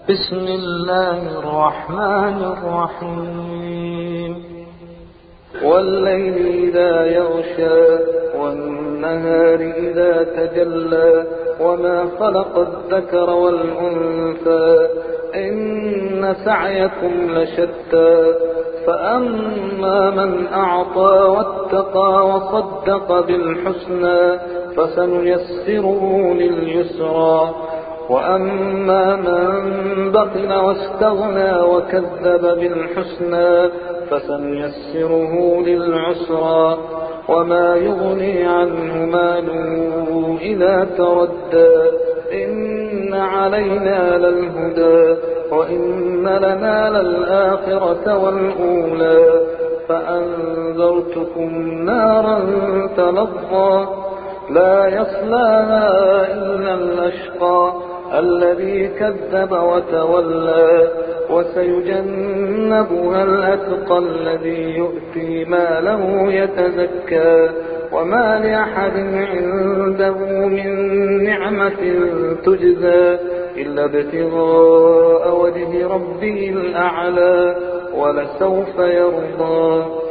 بسم الله الرحمن الرحيم والليل إذا يغشى والنهار إذا تجلى وما خلق الذكر والأنثى إن سعيكم لشتى فأما من أعطى واتقى وصدق بالحسنى فسنيسره لليسرى وأما من بخل واستغنى وكذب بالحسنى فسنيسره للعسرى وما يغني عنه ماله إذا تردى إن علينا للهدى وإن لنا للآخرة والأولى فأنذرتكم نارا تلظى لا يصلاها إلا الأشقى الذي كذب وتولى وسيجنبها الأتقى الذي يؤتي ماله يتزكى وما لأحد عنده من نعمة تجزى إلا ابتغاء وجه ربه الأعلى ولسوف يرضى.